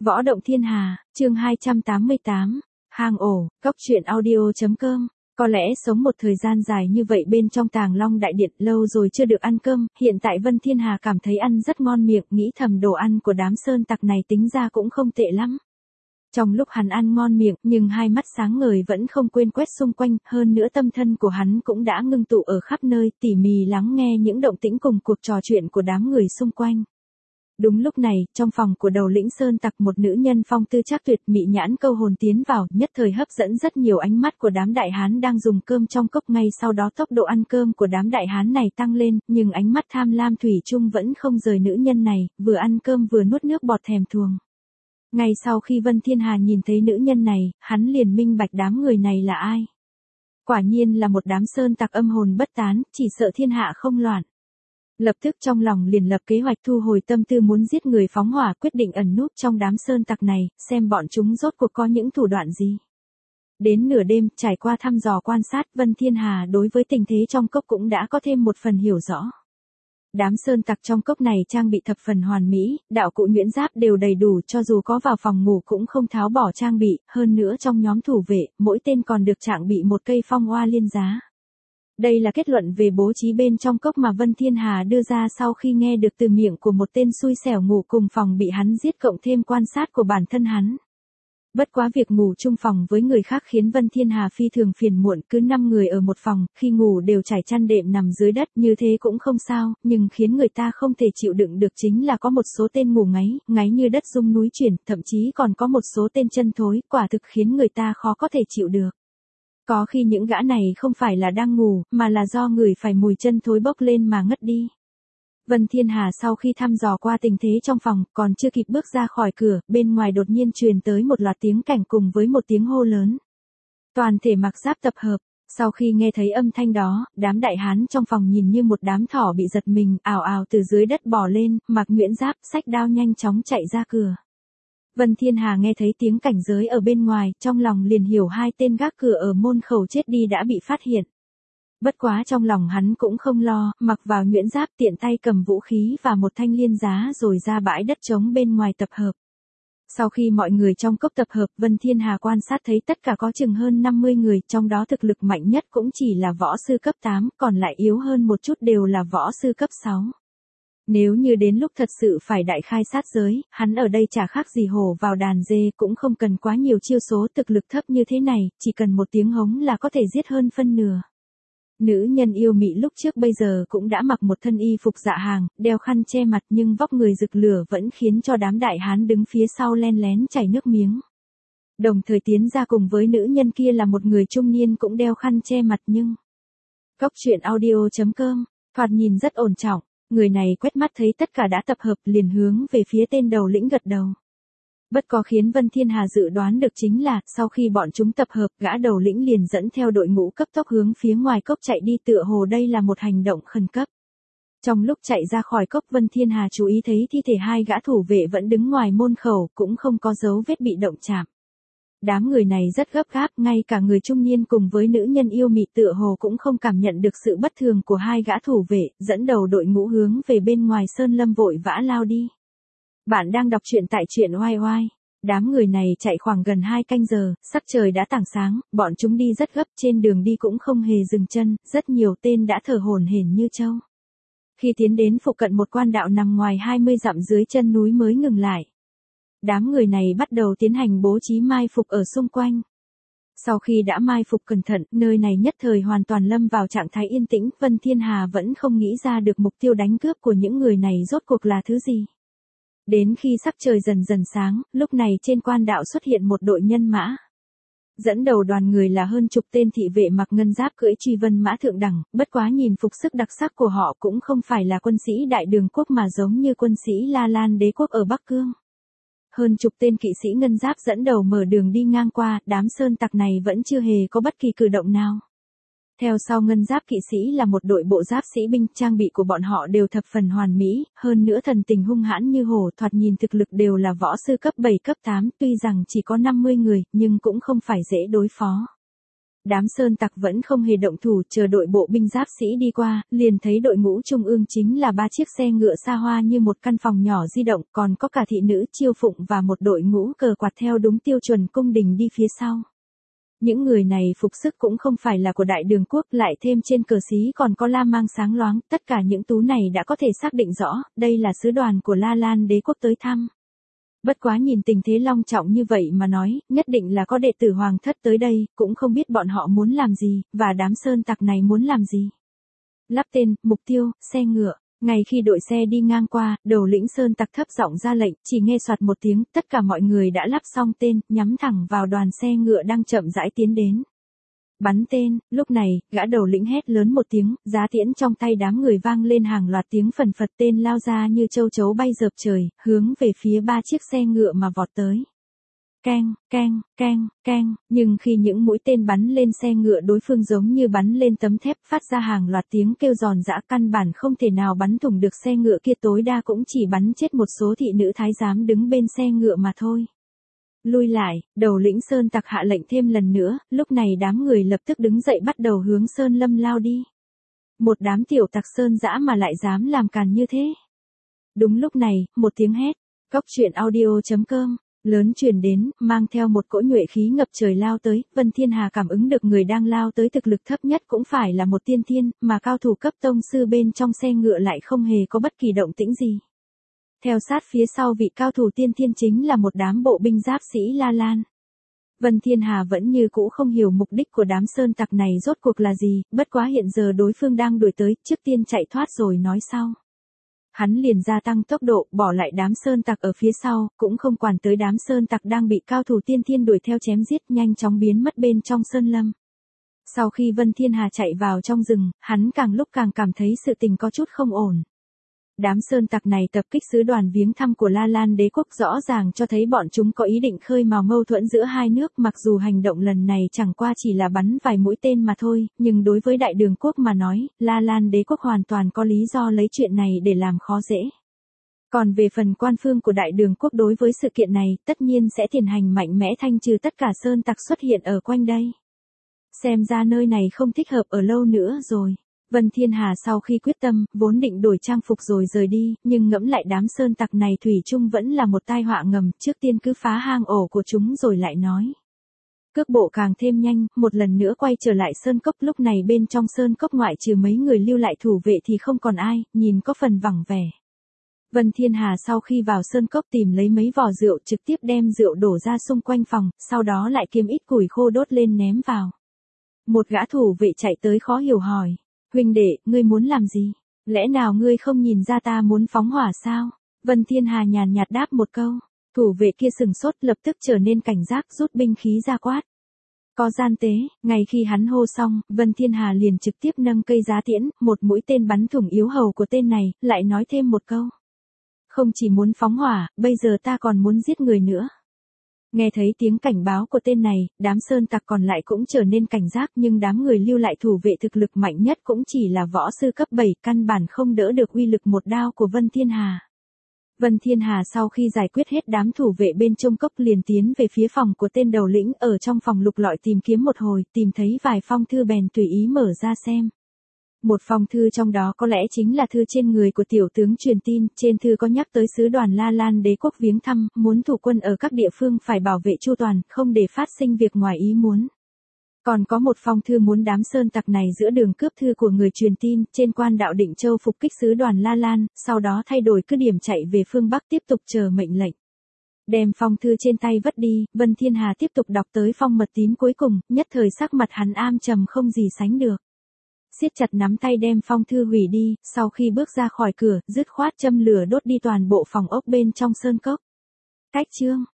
Võ Động Thiên Hà, chương 288, hang ổ, cóc truyện audio.com. Có lẽ sống một thời gian dài như vậy bên trong Tàng Long Đại Điện lâu rồi chưa được ăn cơm, hiện tại Vân Thiên Hà cảm thấy ăn rất ngon miệng, nghĩ thầm đồ ăn của đám sơn tặc này tính ra cũng không tệ lắm. Trong lúc hắn ăn ngon miệng, nhưng hai mắt sáng ngời vẫn không quên quét xung quanh, hơn nữa tâm thân của hắn cũng đã ngưng tụ ở khắp nơi, tỉ mỉ lắng nghe những động tĩnh cùng cuộc trò chuyện của đám người xung quanh. Đúng lúc này, trong phòng của đầu lĩnh sơn tặc một nữ nhân phong tư trác tuyệt mị nhãn câu hồn tiến vào, nhất thời hấp dẫn rất nhiều ánh mắt của đám đại hán đang dùng cơm trong cốc, ngay sau đó tốc độ ăn cơm của đám đại hán này tăng lên, nhưng ánh mắt tham lam thủy chung vẫn không rời nữ nhân này, vừa ăn cơm vừa nuốt nước bọt thèm thuồng. Ngay sau khi Vân Thiên Hà nhìn thấy nữ nhân này, hắn liền minh bạch đám người này là ai. Quả nhiên là một đám sơn tặc âm hồn bất tán, chỉ sợ thiên hạ không loạn. Lập tức trong lòng liền lập kế hoạch thu hồi tâm tư muốn giết người phóng hỏa, quyết định ẩn núp trong đám sơn tặc này, xem bọn chúng rốt cuộc có những thủ đoạn gì. Đến nửa đêm, trải qua thăm dò quan sát, Vân Thiên Hà đối với tình thế trong cốc cũng đã có thêm một phần hiểu rõ. Đám sơn tặc trong cốc này trang bị thập phần hoàn mỹ, đạo cụ nhuyễn giáp đều đầy đủ, cho dù có vào phòng ngủ cũng không tháo bỏ trang bị, hơn nữa trong nhóm thủ vệ, mỗi tên còn được trang bị một cây phong hoa liên giá. Đây là kết luận về bố trí bên trong cốc mà Vân Thiên Hà đưa ra sau khi nghe được từ miệng của một tên xui xẻo ngủ cùng phòng bị hắn giết cộng thêm quan sát của bản thân hắn. Bất quá việc ngủ chung phòng với người khác khiến Vân Thiên Hà phi thường phiền muộn, cứ 5 người ở một phòng, khi ngủ đều trải chăn đệm nằm dưới đất, như thế cũng không sao, nhưng khiến người ta không thể chịu đựng được chính là có một số tên ngủ ngáy như đất rung núi chuyển, thậm chí còn có một số tên chân thối, quả thực khiến người ta khó có thể chịu được. Có khi những gã này không phải là đang ngủ, mà là do người phải mùi chân thối bốc lên mà ngất đi. Vân Thiên Hà sau khi thăm dò qua tình thế trong phòng, còn chưa kịp bước ra khỏi cửa, bên ngoài đột nhiên truyền tới một loạt tiếng cảnh cùng với một tiếng hô lớn. Toàn thể mặc giáp tập hợp. Sau khi nghe thấy âm thanh đó, đám đại hán trong phòng nhìn như một đám thỏ bị giật mình, ào ào từ dưới đất bò lên, mặc nhuyễn giáp, xách đao nhanh chóng chạy ra cửa. Vân Thiên Hà nghe thấy tiếng cảnh giới ở bên ngoài, trong lòng liền hiểu hai tên gác cửa ở môn khẩu chết đi đã bị phát hiện. Bất quá trong lòng hắn cũng không lo, mặc vào nhuyễn giáp tiện tay cầm vũ khí và một thanh liên giá rồi ra bãi đất trống bên ngoài tập hợp. Sau khi mọi người trong cốc tập hợp, Vân Thiên Hà quan sát thấy tất cả có chừng hơn 50 người, trong đó thực lực mạnh nhất cũng chỉ là võ sư cấp 8, còn lại yếu hơn một chút đều là võ sư cấp 6. Nếu như đến lúc thật sự phải đại khai sát giới, hắn ở đây chả khác gì hổ vào đàn dê, cũng không cần quá nhiều chiêu số, thực lực thấp như thế này, chỉ cần một tiếng hống là có thể giết hơn phân nửa. Nữ nhân yêu mị lúc trước bây giờ cũng đã mặc một thân y phục dạ hàng, đeo khăn che mặt, nhưng vóc người rực lửa vẫn khiến cho đám đại hán đứng phía sau len lén chảy nước miếng. Đồng thời tiến ra cùng với nữ nhân kia là một người trung niên cũng đeo khăn che mặt nhưng... Cóc truyện audio.com, thoạt nhìn rất ổn trọng. Người này quét mắt thấy tất cả đã tập hợp liền hướng về phía tên đầu lĩnh gật đầu. Bất có khiến Vân Thiên Hà dự đoán được chính là, sau khi bọn chúng tập hợp, gã đầu lĩnh liền dẫn theo đội ngũ cấp tốc hướng phía ngoài cốc chạy đi, tựa hồ đây là một hành động khẩn cấp. Trong lúc chạy ra khỏi cốc, Vân Thiên Hà chú ý thấy thi thể hai gã thủ vệ vẫn đứng ngoài môn khẩu, cũng không có dấu vết bị động chạm. Đám người này rất gấp gáp, ngay cả người trung niên cùng với nữ nhân yêu mị tựa hồ cũng không cảm nhận được sự bất thường của hai gã thủ vệ, dẫn đầu đội ngũ hướng về bên ngoài sơn lâm vội vã lao đi. Bạn đang đọc truyện tại truyện oai oai. Đám người này chạy khoảng gần 2 canh giờ, sắc trời đã tảng sáng, bọn chúng đi rất gấp, trên đường đi cũng không hề dừng chân, rất nhiều tên đã thở hổn hển như trâu. Khi tiến đến phụ cận một quan đạo nằm ngoài 20 dặm dưới chân núi mới ngừng lại. Đám người này bắt đầu tiến hành bố trí mai phục ở xung quanh. Sau khi đã mai phục cẩn thận, nơi này nhất thời hoàn toàn lâm vào trạng thái yên tĩnh, Vân Thiên Hà vẫn không nghĩ ra được mục tiêu đánh cướp của những người này rốt cuộc là thứ gì. Đến khi sắc trời dần dần sáng, lúc này trên quan đạo xuất hiện một đội nhân mã. Dẫn đầu đoàn người là hơn chục tên thị vệ mặc ngân giáp cưỡi truy vân mã thượng đẳng, bất quá nhìn phục sức đặc sắc của họ cũng không phải là quân sĩ Đại Đường quốc mà giống như quân sĩ La Lan đế quốc ở Bắc Cương. Hơn chục tên kỵ sĩ ngân giáp dẫn đầu mở đường đi ngang qua, đám sơn tặc này vẫn chưa hề có bất kỳ cử động nào. Theo sau ngân giáp kỵ sĩ là một đội bộ giáp sĩ binh, trang bị của bọn họ đều thập phần hoàn mỹ, hơn nữa thần tình hung hãn như hổ, thoạt nhìn thực lực đều là võ sư cấp 7 cấp 8, tuy rằng chỉ có 50 người, nhưng cũng không phải dễ đối phó. Đám sơn tặc vẫn không hề động thủ, chờ đội bộ binh giáp sĩ đi qua, liền thấy đội ngũ trung ương chính là 3 chiếc xe ngựa xa hoa như một căn phòng nhỏ di động, còn có cả thị nữ chiêu phụng và một đội ngũ cờ quạt theo đúng tiêu chuẩn cung đình đi phía sau. Những người này phục sức cũng không phải là của Đại Đường quốc, lại thêm trên cờ xí còn có la mang sáng loáng, tất cả những tú này đã có thể xác định rõ, đây là sứ đoàn của La Lan đế quốc tới thăm. Bất quá nhìn tình thế long trọng như vậy mà nói, nhất định là có đệ tử hoàng thất tới đây, cũng không biết bọn họ muốn làm gì, và đám sơn tặc này muốn làm gì. Lắp tên, mục tiêu, xe ngựa. Ngay khi đội xe đi ngang qua, đầu lĩnh sơn tặc thấp giọng ra lệnh, chỉ nghe soạt một tiếng, tất cả mọi người đã lắp xong tên, nhắm thẳng vào đoàn xe ngựa đang chậm rãi tiến đến. Bắn tên, lúc này, gã đầu lĩnh hét lớn một tiếng, giá tiễn trong tay đám người vang lên hàng loạt tiếng phần phật, tên lao ra như châu chấu bay dợp trời, hướng về phía 3 chiếc xe ngựa mà vọt tới. Keng, keng, keng, keng, nhưng khi những mũi tên bắn lên xe ngựa đối phương giống như bắn lên tấm thép, phát ra hàng loạt tiếng kêu giòn giã, căn bản không thể nào bắn thủng được xe ngựa kia, tối đa cũng chỉ bắn chết một số thị nữ thái giám đứng bên xe ngựa mà thôi. Lui lại, đầu lĩnh sơn tặc hạ lệnh thêm lần nữa, lúc này đám người lập tức đứng dậy bắt đầu hướng sơn lâm lao đi. Một đám tiểu tặc sơn dã mà lại dám làm càn như thế. Đúng lúc này, một tiếng hét, Cóc truyện audio.com, lớn truyền đến, mang theo một cỗ nhuệ khí ngập trời lao tới. Vân Thiên Hà cảm ứng được người đang lao tới thực lực thấp nhất cũng phải là một tiên thiên, mà cao thủ cấp tông sư bên trong xe ngựa lại không hề có bất kỳ động tĩnh gì. Theo sát phía sau vị cao thủ tiên thiên chính là một đám bộ binh giáp sĩ La Lan. Vân Thiên Hà vẫn như cũ không hiểu mục đích của đám sơn tặc này rốt cuộc là gì, bất quá hiện giờ đối phương đang đuổi tới, trước tiên chạy thoát rồi nói sau. Hắn liền gia tăng tốc độ, bỏ lại đám sơn tặc ở phía sau, cũng không quản tới đám sơn tặc đang bị cao thủ tiên thiên đuổi theo chém giết, nhanh chóng biến mất bên trong sơn lâm. Sau khi Vân Thiên Hà chạy vào trong rừng, hắn càng lúc càng cảm thấy sự tình có chút không ổn. Đám sơn tặc này tập kích sứ đoàn viếng thăm của La Lan đế quốc rõ ràng cho thấy bọn chúng có ý định khơi mào mâu thuẫn giữa hai nước, mặc dù hành động lần này chẳng qua chỉ là bắn vài mũi tên mà thôi, nhưng đối với Đại Đường quốc mà nói, La Lan đế quốc hoàn toàn có lý do lấy chuyện này để làm khó dễ. Còn về phần quan phương của Đại Đường quốc đối với sự kiện này, tất nhiên sẽ tiến hành mạnh mẽ thanh trừ tất cả sơn tặc xuất hiện ở quanh đây. Xem ra nơi này không thích hợp ở lâu nữa rồi. Vân Thiên Hà sau khi quyết tâm, vốn định đổi trang phục rồi rời đi, nhưng ngẫm lại đám sơn tặc này thủy chung vẫn là một tai họa ngầm, trước tiên cứ phá hang ổ của chúng rồi lại nói. Cước bộ càng thêm nhanh, một lần nữa quay trở lại sơn cốc, lúc này bên trong sơn cốc ngoại trừ mấy người lưu lại thủ vệ thì không còn ai, nhìn có phần vắng vẻ. Vân Thiên Hà sau khi vào sơn cốc tìm lấy mấy vò rượu, trực tiếp đem rượu đổ ra xung quanh phòng, sau đó lại kiếm ít củi khô đốt lên ném vào. Một gã thủ vệ chạy tới khó hiểu hỏi. Huynh đệ, ngươi muốn làm gì? Lẽ nào ngươi không nhìn ra ta muốn phóng hỏa sao? Vân Thiên Hà nhàn nhạt đáp một câu. Thủ vệ kia sừng sốt, lập tức trở nên cảnh giác, rút binh khí ra quát. Có gian tế, ngay khi hắn hô xong, Vân Thiên Hà liền trực tiếp nâng cây giá tiễn, một mũi tên bắn thủng yếu hầu của tên này, lại nói thêm một câu. Không chỉ muốn phóng hỏa, bây giờ ta còn muốn giết người nữa. Nghe thấy tiếng cảnh báo của tên này, đám sơn tặc còn lại cũng trở nên cảnh giác, nhưng đám người lưu lại thủ vệ thực lực mạnh nhất cũng chỉ là võ sư cấp 7, căn bản không đỡ được uy lực một đao của Vân Thiên Hà. Vân Thiên Hà sau khi giải quyết hết đám thủ vệ bên trong cốc liền tiến về phía phòng của tên đầu lĩnh, ở trong phòng lục lọi tìm kiếm một hồi, tìm thấy vài phong thư bèn tùy ý mở ra xem. Một phong thư trong đó có lẽ chính là thư trên người của tiểu tướng truyền tin, trên thư có nhắc tới sứ đoàn La Lan đế quốc viếng thăm, muốn thủ quân ở các địa phương phải bảo vệ chu toàn, không để phát sinh việc ngoài ý muốn. Còn có một phong thư muốn đám sơn tặc này giữa đường cướp thư của người truyền tin, trên quan đạo Định Châu phục kích sứ đoàn La Lan, sau đó thay đổi cứ điểm chạy về phương Bắc tiếp tục chờ mệnh lệnh. Đem phong thư trên tay vất đi, Vân Thiên Hà tiếp tục đọc tới phong mật tín cuối cùng, nhất thời sắc mặt hắn am trầm không gì sánh được. Siết chặt nắm tay đem phong thư hủy đi, sau khi bước ra khỏi cửa, dứt khoát châm lửa đốt đi toàn bộ phòng ốc bên trong sơn cốc. Cách chương